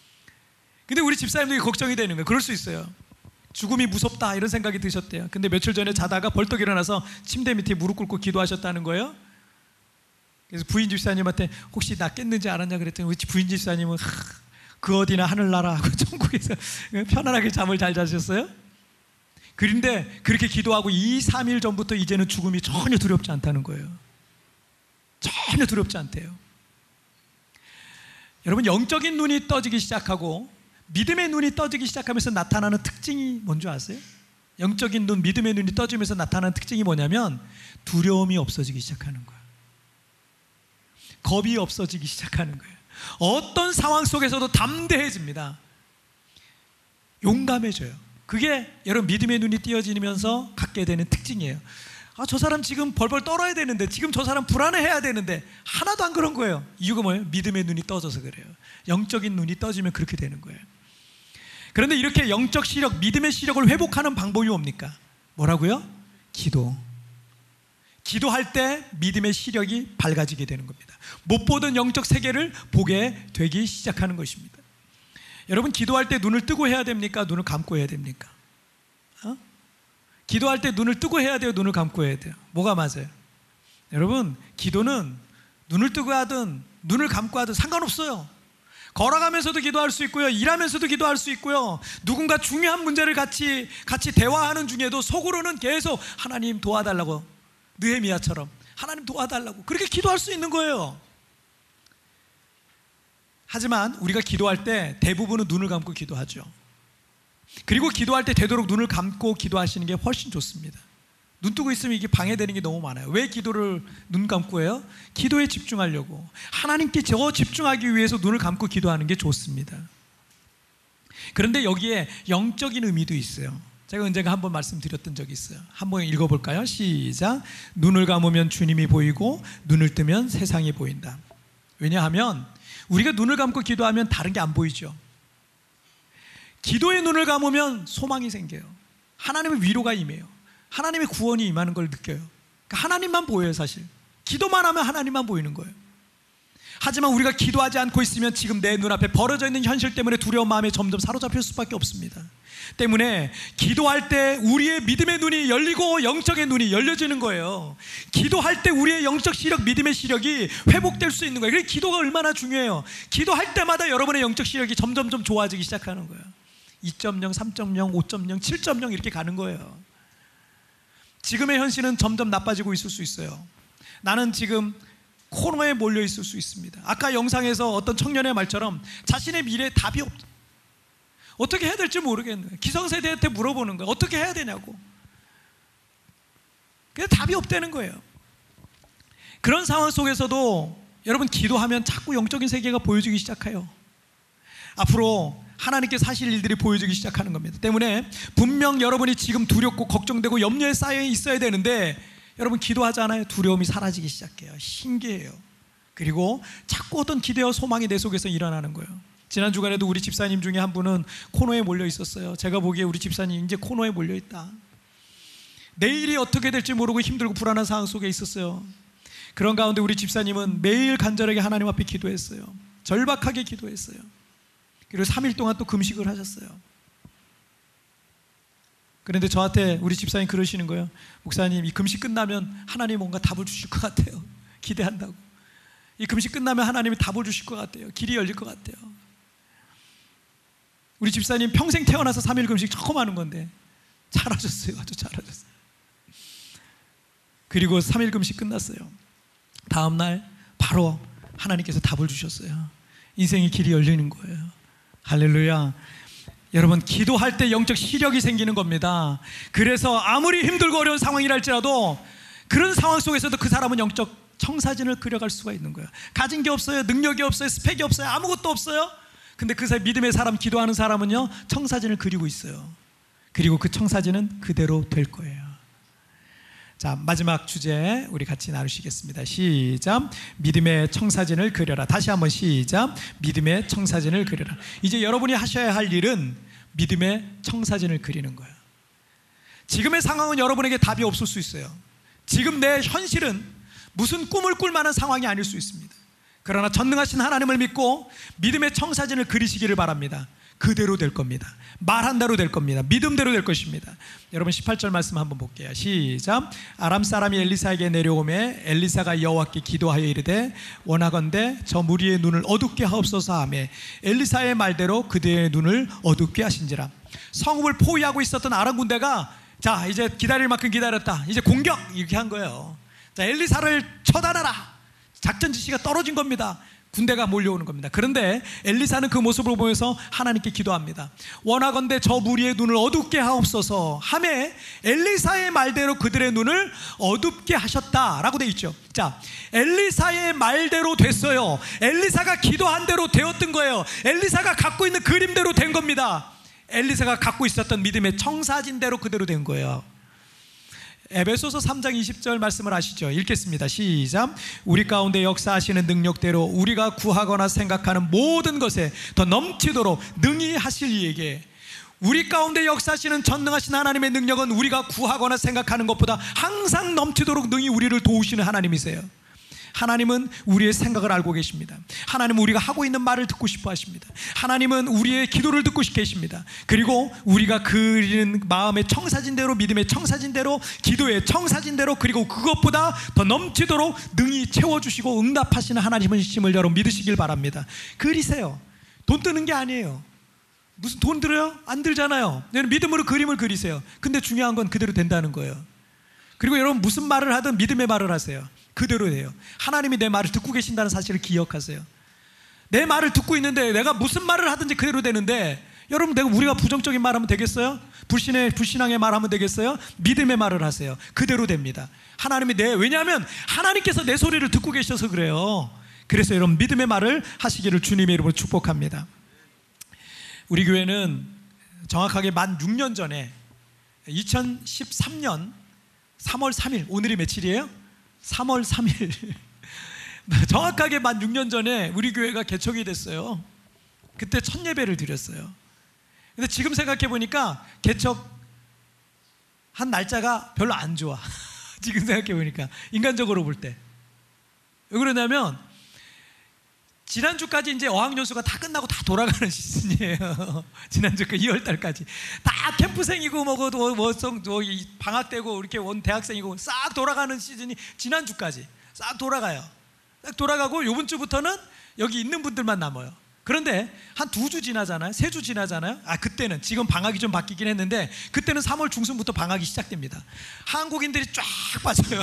근데 우리 집사님들이 걱정이 되는 거예요. 그럴 수 있어요. 죽음이 무섭다 이런 생각이 드셨대요. 근데 며칠 전에 자다가 벌떡 일어나서 침대 밑에 무릎 꿇고 기도하셨다는 거예요. 그래서 부인 집사님한테 혹시 나 깼는지 알았냐 그랬더니 우리 부인 집사님은 하, 그 어디나 하늘나라 하고 천국에서 편안하게 잠을 잘 자셨어요. 그런데 그렇게 기도하고 이, 삼 일 전부터 이제는 죽음이 전혀 두렵지 않다는 거예요. 전혀 두렵지 않대요. 여러분 영적인 눈이 떠지기 시작하고 믿음의 눈이 떠지기 시작하면서 나타나는 특징이 뭔지 아세요? 영적인 눈, 믿음의 눈이 떠지면서 나타나는 특징이 뭐냐면 두려움이 없어지기 시작하는 거예요. 겁이 없어지기 시작하는 거예요. 어떤 상황 속에서도 담대해집니다. 용감해져요. 그게 여러분 믿음의 눈이 띄어지면서 갖게 되는 특징이에요. 아, 저 사람 지금 벌벌 떨어야 되는데, 지금 저 사람 불안해해야 되는데 하나도 안 그런 거예요. 이유가 뭐예요? 믿음의 눈이 떠져서 그래요. 영적인 눈이 떠지면 그렇게 되는 거예요. 그런데 이렇게 영적 시력, 믿음의 시력을 회복하는 방법이 뭡니까? 뭐라고요? 기도. 기도할 때 믿음의 시력이 밝아지게 되는 겁니다. 못 보던 영적 세계를 보게 되기 시작하는 것입니다. 여러분 기도할 때 눈을 뜨고 해야 됩니까? 눈을 감고 해야 됩니까? 어? 기도할 때 눈을 뜨고 해야 돼요? 눈을 감고 해야 돼요? 뭐가 맞아요? 여러분 기도는 눈을 뜨고 하든 눈을 감고 하든 상관없어요. 걸어가면서도 기도할 수 있고요, 일하면서도 기도할 수 있고요, 누군가 중요한 문제를 같이 같이 대화하는 중에도 속으로는 계속 하나님 도와달라고, 느헤미야처럼 하나님 도와달라고 그렇게 기도할 수 있는 거예요. 하지만 우리가 기도할 때 대부분은 눈을 감고 기도하죠. 그리고 기도할 때 되도록 눈을 감고 기도하시는 게 훨씬 좋습니다. 눈 뜨고 있으면 이게 방해되는 게 너무 많아요. 왜 기도를 눈 감고 해요? 기도에 집중하려고, 하나님께 더 집중하기 위해서 눈을 감고 기도하는 게 좋습니다. 그런데 여기에 영적인 의미도 있어요. 제가 언젠가 한번 말씀드렸던 적이 있어요. 한번 읽어볼까요? 시작. 눈을 감으면 주님이 보이고 눈을 뜨면 세상이 보인다. 왜냐하면 우리가 눈을 감고 기도하면 다른 게 안 보이죠. 기도의 눈을 감으면 소망이 생겨요. 하나님의 위로가 임해요. 하나님의 구원이 임하는 걸 느껴요. 그러니까 하나님만 보여요. 사실 기도만 하면 하나님만 보이는 거예요. 하지만 우리가 기도하지 않고 있으면 지금 내 눈앞에 벌어져 있는 현실 때문에 두려운 마음에 점점 사로잡힐 수밖에 없습니다. 때문에 기도할 때 우리의 믿음의 눈이 열리고 영적의 눈이 열려지는 거예요. 기도할 때 우리의 영적 시력, 믿음의 시력이 회복될 수 있는 거예요. 그래서 기도가 얼마나 중요해요. 기도할 때마다 여러분의 영적 시력이 점점점 좋아지기 시작하는 거예요. 이 점 영, 삼 점 영, 오 점 영, 칠 점 영 이렇게 가는 거예요. 지금의 현실은 점점 나빠지고 있을 수 있어요. 나는 지금 코너에 몰려 있을 수 있습니다. 아까 영상에서 어떤 청년의 말처럼 자신의 미래에 답이 없, 어떻게 해야 될지 모르겠는 거예요. 기성세대한테 물어보는 거예요. 어떻게 해야 되냐고. 근데 답이 없다는 거예요. 그런 상황 속에서도 여러분 기도하면 자꾸 영적인 세계가 보여지기 시작해요. 앞으로 하나님께서 하실 일들이 보여지기 시작하는 겁니다. 때문에 분명 여러분이 지금 두렵고 걱정되고 염려에 쌓여 있어야 되는데 여러분 기도하잖아요. 두려움이 사라지기 시작해요. 신기해요. 그리고 자꾸 어떤 기대와 소망이 내 속에서 일어나는 거예요. 지난 주간에도 우리 집사님 중에 한 분은 코너에 몰려 있었어요. 제가 보기에 우리 집사님 이제 코너에 몰려 있다. 내일이 어떻게 될지 모르고 힘들고 불안한 상황 속에 있었어요. 그런 가운데 우리 집사님은 매일 간절하게 하나님 앞에 기도했어요. 절박하게 기도했어요. 그리고 삼 일 동안 또 금식을 하셨어요. 그런데 저한테 우리 집사님 그러시는 거예요. 목사님, 이 금식 끝나면 하나님이 뭔가 답을 주실 것 같아요. 기대한다고. 이 금식 끝나면 하나님이 답을 주실 것 같아요. 길이 열릴 것 같아요. 우리 집사님 평생 태어나서 삼 일 금식 처음 하는 건데 잘하셨어요. 아주 잘하셨어요. 그리고 삼 일 금식 끝났어요. 다음 날 바로 하나님께서 답을 주셨어요. 인생의 길이 열리는 거예요. 할렐루야. 여러분 기도할 때 영적 시력이 생기는 겁니다. 그래서 아무리 힘들고 어려운 상황이랄지라도 그런 상황 속에서도 그 사람은 영적 청사진을 그려갈 수가 있는 거예요. 가진 게 없어요. 능력이 없어요. 스펙이 없어요. 아무것도 없어요. 근데 그 사이 믿음의 사람, 기도하는 사람은요 청사진을 그리고 있어요. 그리고 그 청사진은 그대로 될 거예요. 자, 마지막 주제 우리 같이 나누시겠습니다. 시작. 믿음의 청사진을 그려라. 다시 한번 시작. 믿음의 청사진을 그려라. 이제 여러분이 하셔야 할 일은 믿음의 청사진을 그리는 거예요. 지금의 상황은 여러분에게 답이 없을 수 있어요. 지금 내 현실은 무슨 꿈을 꿀 만한 상황이 아닐 수 있습니다. 그러나 전능하신 하나님을 믿고 믿음의 청사진을 그리시기를 바랍니다. 그대로 될 겁니다. 말한 대로 될 겁니다. 믿음대로 될 것입니다. 여러분 십팔 절 말씀 한번 볼게요. 시작. 아람 사람이 엘리사에게 내려오매 엘리사가 여호와께 기도하여 이르되 원하건대 저 무리의 눈을 어둡게 하옵소서 하며 엘리사의 말대로 그들의 눈을 어둡게 하신지라. 성읍을 포위하고 있었던 아람 군대가 자 이제 기다릴 만큼 기다렸다. 이제 공격 이렇게 한 거예요. 자 엘리사를 처단하라. 작전 지시가 떨어진 겁니다. 군대가 몰려오는 겁니다. 그런데 엘리사는 그 모습을 보면서 하나님께 기도합니다. 원하건대 저 무리의 눈을 어둡게 하옵소서 하매 엘리사의 말대로 그들의 눈을 어둡게 하셨다라고 되어 있죠. 자, 엘리사의 말대로 됐어요. 엘리사가 기도한 대로 되었던 거예요. 엘리사가 갖고 있는 그림대로 된 겁니다. 엘리사가 갖고 있었던 믿음의 청사진대로 그대로 된 거예요. 에베소서 삼 장 이십 절 말씀을 아시죠? 읽겠습니다. 시작. 우리 가운데 역사하시는 능력대로 우리가 구하거나 생각하는 모든 것에 더 넘치도록 능히 하실 이에게. 우리 가운데 역사하시는 전능하신 하나님의 능력은 우리가 구하거나 생각하는 것보다 항상 넘치도록 능히 우리를 도우시는 하나님이세요. 하나님은 우리의 생각을 알고 계십니다. 하나님은 우리가 하고 있는 말을 듣고 싶어 하십니다. 하나님은 우리의 기도를 듣고 계십니다. 그리고 우리가 그리는 마음의 청사진대로, 믿음의 청사진대로, 기도의 청사진대로, 그리고 그것보다 더 넘치도록 능히 채워주시고 응답하시는 하나님이심을 여러분 믿으시길 바랍니다. 그리세요. 돈 드는 게 아니에요. 무슨 돈 들어요? 안 들잖아요. 믿음으로 그림을 그리세요. 근데 중요한 건 그대로 된다는 거예요. 그리고 여러분 무슨 말을 하든 믿음의 말을 하세요. 그대로 돼요. 하나님이 내 말을 듣고 계신다는 사실을 기억하세요. 내 말을 듣고 있는데 내가 무슨 말을 하든지 그대로 되는데 여러분 내가 우리가 부정적인 말하면 되겠어요? 불신의, 불신앙의 말하면 되겠어요? 믿음의 말을 하세요. 그대로 됩니다. 하나님이 내, 왜냐하면 하나님께서 내 소리를 듣고 계셔서 그래요. 그래서 여러분 믿음의 말을 하시기를 주님의 이름으로 축복합니다. 우리 교회는 정확하게 만 육 년 전에 이천십삼 년 삼월 삼일, 오늘이 며칠이에요? 삼월 삼일 정확하게 만 육 년 전에 우리 교회가 개척이 됐어요. 그때 첫 예배를 드렸어요. 근데 지금 생각해 보니까 개척 한 날짜가 별로 안 좋아. 지금 생각해 보니까 인간적으로 볼 때. 왜 그러냐면 지난주까지 이제 어학연수가 다 끝나고 다 돌아가는 시즌이에요. 지난주 그 이월 달까지 다 캠프생이고 뭐고 뭐, 뭐, 뭐 방학 때고 이렇게 온 대학생이고 싹 돌아가는 시즌이 지난주까지 싹 돌아가요. 딱 돌아가고 요번 주부터는 여기 있는 분들만 남아요. 그런데 한 두 주 지나잖아요. 세 주 지나잖아요. 아 그때는 지금 방학이 좀 바뀌긴 했는데 그때는 삼월 중순부터 방학이 시작됩니다. 한국인들이 쫙 빠져요.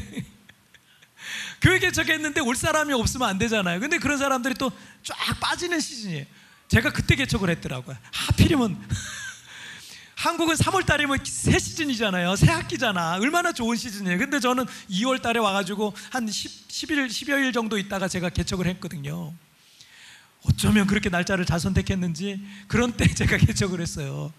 교회 개척했는데 올 사람이 없으면 안 되잖아요. 근데 그런 사람들이 또 쫙 빠지는 시즌이에요. 제가 그때 개척을 했더라고요. 하필이면 한국은 삼월 달이면 새 시즌이잖아요. 새 학기잖아. 얼마나 좋은 시즌이에요. 근데 저는 이월 달에 와가지고 한 십 일, 십여 일 정도 있다가 제가 개척을 했거든요. 어쩌면 그렇게 날짜를 잘 선택했는지 그런 때 제가 개척을 했어요.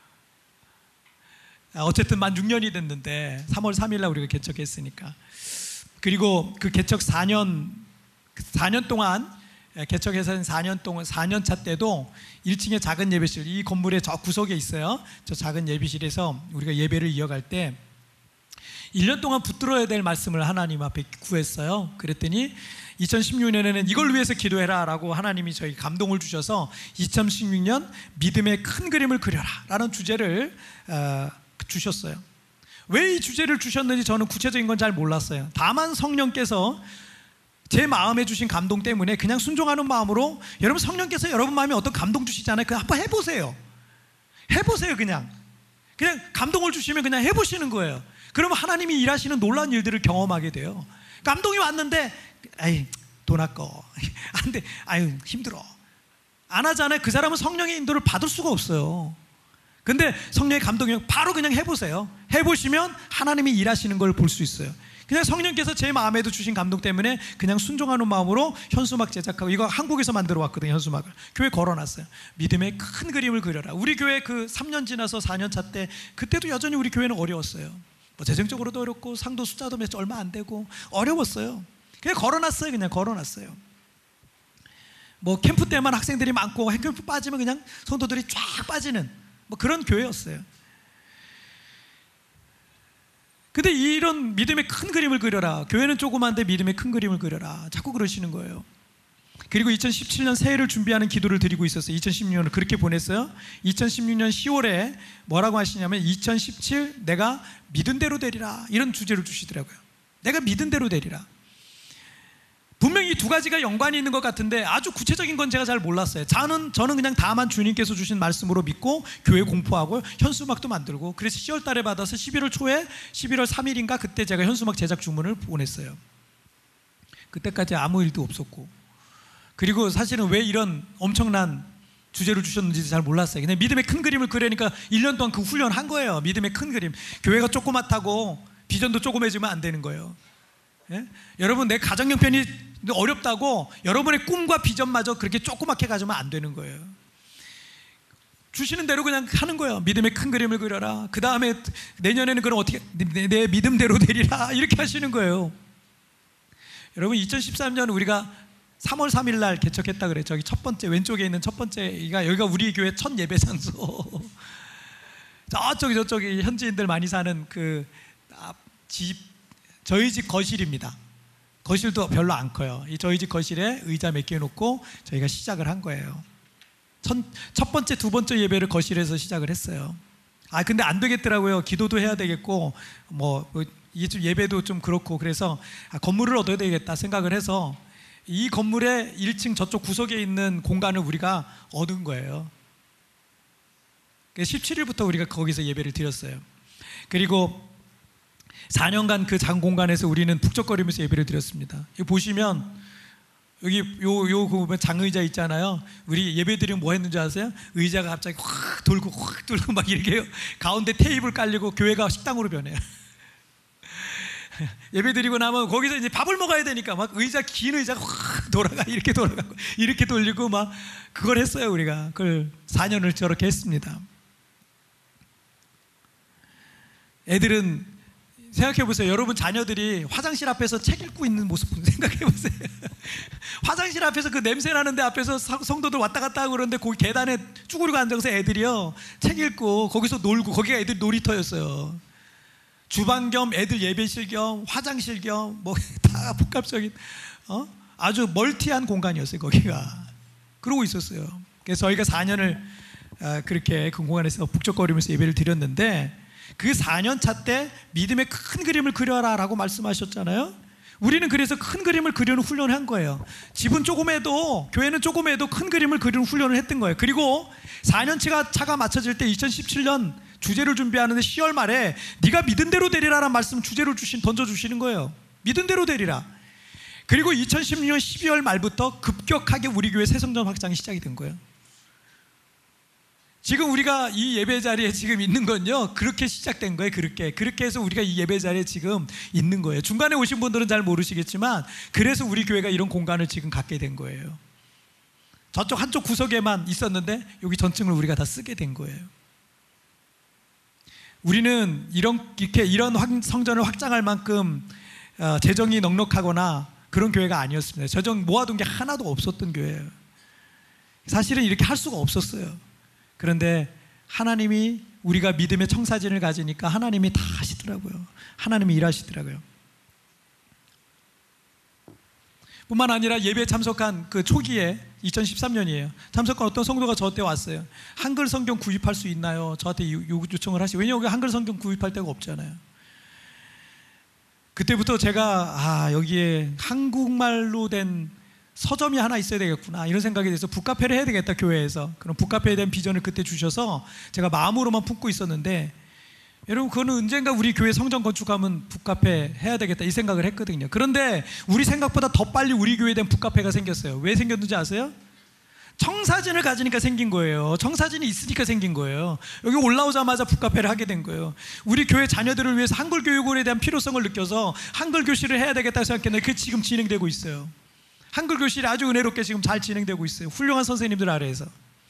어쨌든 만 육 년이 됐는데 삼월 삼일 날 우리가 개척했으니까. 그리고 그 개척 사 년 사 년 동안 개척해서 사 년 동안 사 년 차 때도 일 층에 작은 예배실, 이 건물의 저 구석에 있어요. 저 작은 예배실에서 우리가 예배를 이어갈 때 일 년 동안 붙들어야 될 말씀을 하나님 앞에 구했어요. 그랬더니 이천십육 년에는 이걸 위해서 기도해라 라고 하나님이 저희 감동을 주셔서 이천십육 년 믿음의 큰 그림을 그려라 라는 주제를 어, 주셨어요. 왜 이 주제를 주셨는지 저는 구체적인 건 잘 몰랐어요. 다만 성령께서 제 마음에 주신 감동 때문에 그냥 순종하는 마음으로, 여러분 성령께서 여러분 마음에 어떤 감동 주시잖아요. 그냥 한번 해보세요. 해보세요. 그냥 그냥 감동을 주시면 그냥 해보시는 거예요. 그러면 하나님이 일하시는 놀라운 일들을 경험하게 돼요. 감동이 왔는데 에이 돈 아까워 안돼, 아유 힘들어 안 하잖아요. 그 사람은 성령의 인도를 받을 수가 없어요. 근데 성령의 감동이 바로 그냥 해보세요. 해보시면 하나님이 일하시는 걸 볼 수 있어요. 그냥 성령께서 제 마음에도 주신 감동 때문에 그냥 순종하는 마음으로 현수막 제작하고, 이거 한국에서 만들어 왔거든요. 현수막을 교회 걸어놨어요. 믿음의 큰 그림을 그려라. 우리 교회 그 삼 년 지나서 사 년 차 때, 그때도 여전히 우리 교회는 어려웠어요. 뭐 재정적으로도 어렵고 상도 숫자도 몇 얼마 안 되고 어려웠어요. 그냥 걸어놨어요. 그냥 걸어놨어요. 뭐 캠프 때만 학생들이 많고 캠프 빠지면 그냥 성도들이 쫙 빠지는 뭐 그런 교회였어요. 근데 이런 믿음의 큰 그림을 그려라. 교회는 조그만데 믿음의 큰 그림을 그려라. 자꾸 그러시는 거예요. 그리고 이천십칠 년 새해를 준비하는 기도를 드리고 있었어요. 이천십육 년을 그렇게 보냈어요. 이천십육 년 시월에 뭐라고 하시냐면 이천십칠 내가 믿은 대로 되리라, 이런 주제를 주시더라고요. 내가 믿은 대로 되리라. 분명히 이 두 가지가 연관이 있는 것 같은데 아주 구체적인 건 제가 잘 몰랐어요. 저는, 저는 그냥 다만 주님께서 주신 말씀으로 믿고 교회 공포하고 현수막도 만들고, 그래서 시월 달에 받아서 십일월 초에 십일월 삼 일인가 그때 제가 현수막 제작 주문을 보냈어요. 그때까지 아무 일도 없었고, 그리고 사실은 왜 이런 엄청난 주제를 주셨는지 잘 몰랐어요. 그냥 믿음의 큰 그림을 그리니까 일 년 동안 그 훈련한 거예요. 믿음의 큰 그림. 교회가 조그맣다고 비전도 조그매지면 안 되는 거예요. 예? 여러분, 내 가정 형편이 어렵다고 여러분의 꿈과 비전마저 그렇게 조그맣게 가지면 안 되는 거예요. 주시는 대로 그냥 하는 거예요. 믿음의 큰 그림을 그려라. 그 다음에 내년에는 그럼 어떻게 내, 내 믿음대로 되리라, 이렇게 하시는 거예요. 여러분, 이천십삼 년 우리가 삼월 삼 일 날 개척했다 그래. 저기 첫 번째 왼쪽에 있는 첫 번째가, 여기가 우리 교회 첫 예배 장소. 저쪽이 저쪽이 현지인들 많이 사는 그 집, 저희 집 거실입니다. 거실도 별로 안 커요. 이 저희 집 거실에 의자 몇 개 놓고 저희가 시작을 한 거예요. 첫, 첫 번째, 두 번째 예배를 거실에서 시작을 했어요. 아 근데 안 되겠더라고요. 기도도 해야 되겠고 뭐 이게 좀 예배도 좀 그렇고, 그래서 아, 건물을 얻어야 되겠다 생각을 해서 이 건물의 일 층 저쪽 구석에 있는 공간을 우리가 얻은 거예요. 십칠 일부터 우리가 거기서 예배를 드렸어요. 그리고 사 년간 그 장 공간에서 우리는 북적거리면서 예배를 드렸습니다. 여기 보시면 여기 요, 요 보면 장의자 있잖아요. 우리 예배 드리면 뭐 했는지 아세요? 의자가 갑자기 확 돌고 확 돌고 막 이렇게 가운데 테이블 깔리고 교회가 식당으로 변해요. 예배 드리고 나면 거기서 이제 밥을 먹어야 되니까 막 의자, 긴 의자가 확 돌아가, 이렇게 돌아가고 이렇게 돌리고 막 그걸 했어요. 우리가 그걸 사 년을 저렇게 했습니다. 애들은 생각해 보세요. 여러분 자녀들이 화장실 앞에서 책 읽고 있는 모습 생각해 보세요. 화장실 앞에서 그 냄새 나는데 앞에서 성도들 왔다 갔다 하고 그러는데 거기 계단에 쭈그리고 앉아서 애들이요 책 읽고 거기서 놀고, 거기가 애들 놀이터였어요. 주방 겸 애들 예배실 겸 화장실 겸 뭐 다 복합적인 어? 아주 멀티한 공간이었어요. 거기가 그러고 있었어요. 그래서 저희가 사 년을 그렇게 그 공간에서 북적거리면서 예배를 드렸는데, 그 사 년 차 때 믿음의 큰 그림을 그려라 라고 말씀하셨잖아요. 우리는 그래서 큰 그림을 그리는 훈련을 한 거예요. 집은 조금해도, 교회는 조금해도 큰 그림을 그리는 훈련을 했던 거예요. 그리고 사 년 차가, 차가 맞춰질 때 이천십칠 년 주제를 준비하는데 시월 말에 네가 믿은 대로 되리라라는 말씀 주제를 주신, 던져주시는 거예요. 믿은 대로 되리라. 그리고 이천십육 년 십이월 말부터 급격하게 우리 교회 새성전 확장이 시작이 된 거예요. 지금 우리가 이 예배 자리에 지금 있는 건요, 그렇게 시작된 거예요. 그렇게 그렇게 해서 우리가 이 예배 자리에 지금 있는 거예요. 중간에 오신 분들은 잘 모르시겠지만 그래서 우리 교회가 이런 공간을 지금 갖게 된 거예요. 저쪽 한쪽 구석에만 있었는데 여기 전층을 우리가 다 쓰게 된 거예요. 우리는 이런, 이렇게 이런 성전을 확장할 만큼 재정이 넉넉하거나 그런 교회가 아니었습니다. 재정 모아둔 게 하나도 없었던 교회예요. 사실은 이렇게 할 수가 없었어요. 그런데 하나님이, 우리가 믿음의 청사진을 가지니까 하나님이 다 하시더라고요. 하나님이 일하시더라고요. 뿐만 아니라 예배에 참석한 그 초기에 이천십삼 년이에요. 참석한 어떤 성도가 저한테 왔어요. 한글 성경 구입할 수 있나요? 저한테 요청을 하시고, 왜냐하면 여기 한글 성경 구입할 데가 없잖아요. 그때부터 제가 아 여기에 한국말로 된 서점이 하나 있어야 되겠구나 이런 생각이 돼서 북카페를 해야 되겠다, 교회에서. 그럼 북카페에 대한 비전을 그때 주셔서 제가 마음으로만 품고 있었는데, 여러분 그거는 언젠가 우리 교회 성전 건축하면 북카페 해야 되겠다 이 생각을 했거든요. 그런데 우리 생각보다 더 빨리 우리 교회에 대한 북카페가 생겼어요. 왜 생겼는지 아세요? 청사진을 가지니까 생긴 거예요. 청사진이 있으니까 생긴 거예요. 여기 올라오자마자 북카페를 하게 된 거예요. 우리 교회 자녀들을 위해서 한글 교육에 대한 필요성을 느껴서 한글 교실을 해야 되겠다고 생각했는데 그게 지금 진행되고 있어요. 한글 교실이 아주 은혜롭게 지금 잘 진행되고 있어요. 훌륭한 선생님들 아래에서.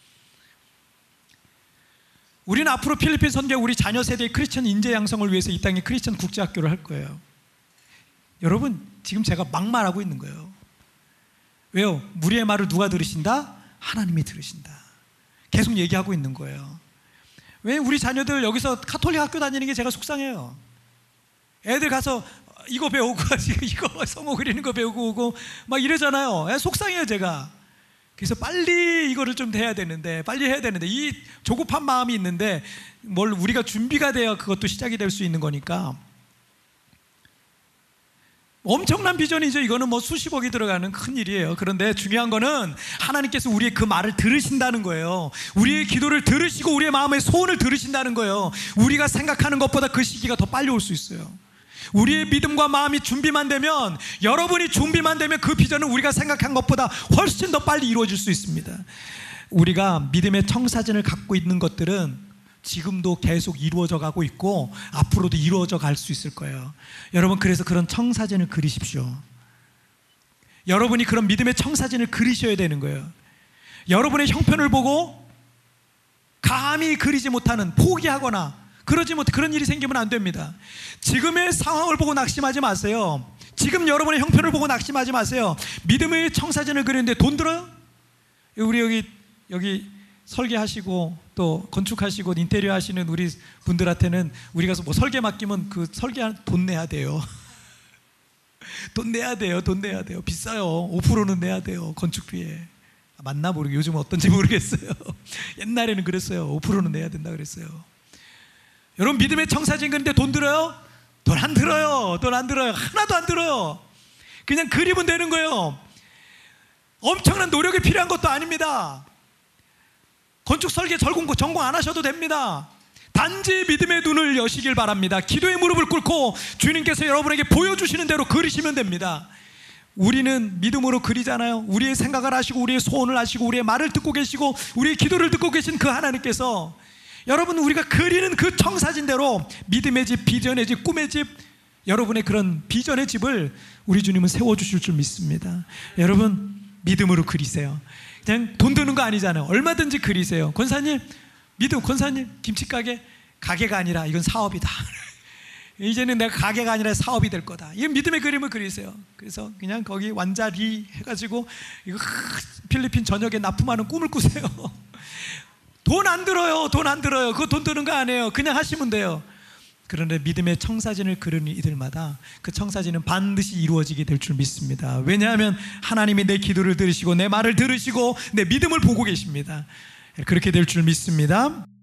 우리는 앞으로 필리핀 선교, 우리 자녀 세대의 크리스천 인재 양성을 위해서 이 땅에 크리스천 국제학교를 할 거예요. 여러분 지금 제가 막 말하고 있는 거예요. 왜요? 무리의 말을 누가 들으신다? 하나님이 들으신다. 계속 얘기하고 있는 거예요. 왜 우리 자녀들 여기서 가톨릭 학교 다니는 게 제가 속상해요. 애들 가서 이거 배우고 이거 성호 그리는 거 배우고 오고 막 이러잖아요. 속상해요 제가. 그래서 빨리 이거를 좀 해야 되는데, 빨리 해야 되는데, 이 조급한 마음이 있는데 뭘 우리가 준비가 돼야 그것도 시작이 될 수 있는 거니까. 엄청난 비전이죠. 이거는 뭐 수십억이 들어가는 큰 일이에요. 그런데 중요한 거는 하나님께서 우리의 그 말을 들으신다는 거예요. 우리의 기도를 들으시고 우리의 마음의 소원을 들으신다는 거예요. 우리가 생각하는 것보다 그 시기가 더 빨리 올 수 있어요. 우리의 믿음과 마음이 준비만 되면, 여러분이 준비만 되면 그 비전은 우리가 생각한 것보다 훨씬 더 빨리 이루어질 수 있습니다. 우리가 믿음의 청사진을 갖고 있는 것들은 지금도 계속 이루어져 가고 있고 앞으로도 이루어져 갈 수 있을 거예요. 여러분 그래서 그런 청사진을 그리십시오. 여러분이 그런 믿음의 청사진을 그리셔야 되는 거예요. 여러분의 형편을 보고 감히 그리지 못하는, 포기하거나 그러지 못, 그런 일이 생기면 안 됩니다. 지금의 상황을 보고 낙심하지 마세요. 지금 여러분의 형편을 보고 낙심하지 마세요. 믿음의 청사진을 그리는데 돈 들어요? 우리 여기 여기 설계하시고 또 건축하시고 인테리어 하시는 우리 분들한테는 우리가 뭐 설계 맡기면 그 설계 돈 내야 돼요. 돈 내야 돼요. 돈 내야 돼요. 비싸요. 오 퍼센트는 내야 돼요. 건축비에. 맞나 모르겠어요. 요즘은 어떤지 모르겠어요. 옛날에는 그랬어요. 오 퍼센트는 내야 된다 그랬어요. 여러분 믿음의 청사진 그런데 돈 들어요? 돈 안 들어요. 돈 안 들어요. 하나도 안 들어요. 그냥 그리면 되는 거예요. 엄청난 노력이 필요한 것도 아닙니다. 건축 설계 전공, 전공 안 하셔도 됩니다. 단지 믿음의 눈을 여시길 바랍니다. 기도의 무릎을 꿇고 주님께서 여러분에게 보여주시는 대로 그리시면 됩니다. 우리는 믿음으로 그리잖아요. 우리의 생각을 하시고 우리의 소원을 하시고 우리의 말을 듣고 계시고 우리의 기도를 듣고 계신 그 하나님께서 여러분 우리가 그리는 그 청사진대로 믿음의 집, 비전의 집, 꿈의 집, 여러분의 그런 비전의 집을 우리 주님은 세워주실 줄 믿습니다. 여러분 믿음으로 그리세요. 그냥 돈 드는 거 아니잖아요. 얼마든지 그리세요. 권사님 믿음, 권사님 김치가게 가게가 아니라 이건 사업이다. 이제는 내가 가게가 아니라 사업이 될 거다. 이 믿음의 그림을 그리세요. 그래서 그냥 거기 완자리 해가지고 이거 필리핀 전역에 납품하는 꿈을 꾸세요. 돈 안 들어요. 돈 안 들어요. 그거 돈 드는 거 아니에요. 그냥 하시면 돼요. 그런데 믿음의 청사진을 그리는 이들마다 그 청사진은 반드시 이루어지게 될 줄 믿습니다. 왜냐하면 하나님이 내 기도를 들으시고 내 말을 들으시고 내 믿음을 보고 계십니다. 그렇게 될 줄 믿습니다.